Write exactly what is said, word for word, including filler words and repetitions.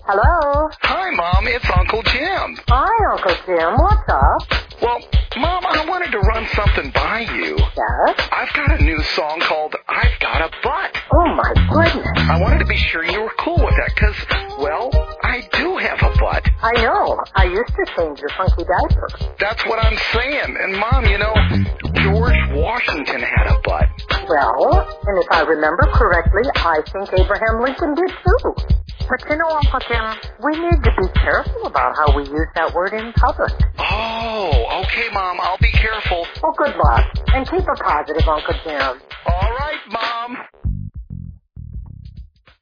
Hello? Hi, Mom. It's Uncle Jim. Hi, Uncle Jim. What's up? Well, Mom, I wanted to run something by you. Yes? I've got a new song called I've Got a Butt. Oh, my goodness. I wanted to be sure you were cool with that because, well, I do have a butt. I know. I used to change your funky diaper. That's what I'm saying. And, Mom, you know, George Washington had a butt. Well, and if I remember correctly, I think Abraham Lincoln did too. But you know, Uncle Jim, we need to be careful about how we use that word in public. Oh, okay, Mom. I'll be careful. Well, good luck. And keep it positive, Uncle Jim. All right, Mom.